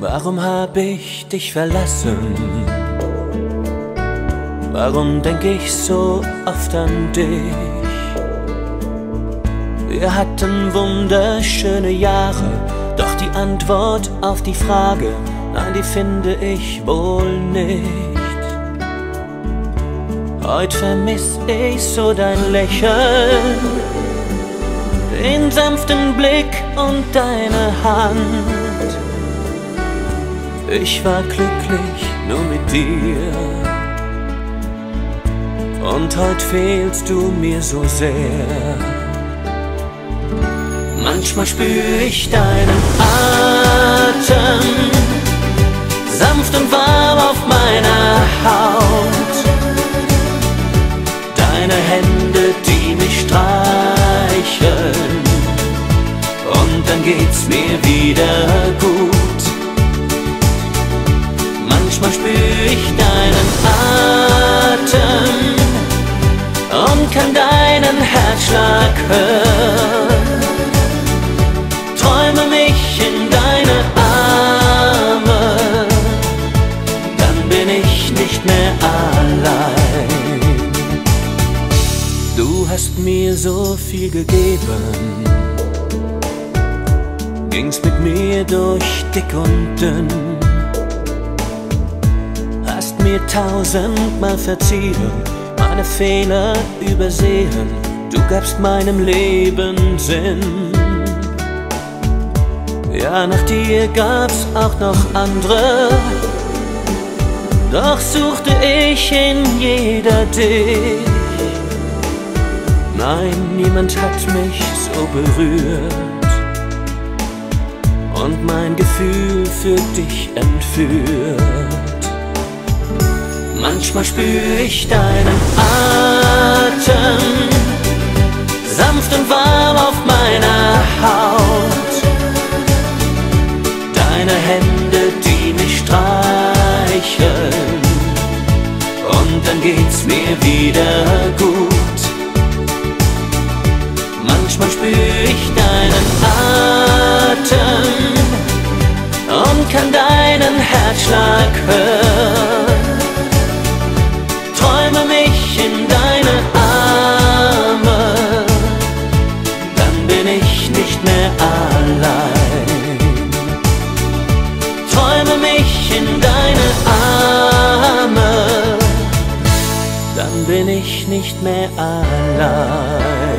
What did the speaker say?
Warum hab ich dich verlassen? Warum denk ich so oft an dich? Wir hatten wunderschöne Jahre, doch die Antwort auf die Frage, nein, die finde ich wohl nicht. Heute vermiss ich so dein Lächeln, den sanften Blick und deine Hand. Ich war glücklich nur mit dir, und heute fehlst du mir so sehr. Manchmal spür ich deinen Atem, sanft und warm auf meiner Haut. Deine Hände, die mich streicheln, und dann geht's mir wieder gut. Manchmal spür ich deinen Atem und kann deinen Herzschlag hören. Träume mich in deine Arme, dann bin ich nicht mehr allein. Du hast mir so viel gegeben, ging's mit mir durch dick und dünn, hast mir tausendmal verziehen, meine Fehler übersehen, du gabst meinem Leben Sinn. Ja, nach dir gab's auch noch andere, doch suchte ich in jeder dich. Nein, niemand hat mich so berührt und mein Gefühl für dich entführt. Manchmal spür ich deinen Atem, sanft und warm auf meiner Haut. Deine Hände, die mich streicheln, und dann geht's mir wieder gut. Manchmal spür ich deinen Atem und kann deinen Herzschlag hören. Träume mich in deine Arme, dann bin ich nicht mehr allein. Träume mich in deine Arme, dann bin ich nicht mehr allein.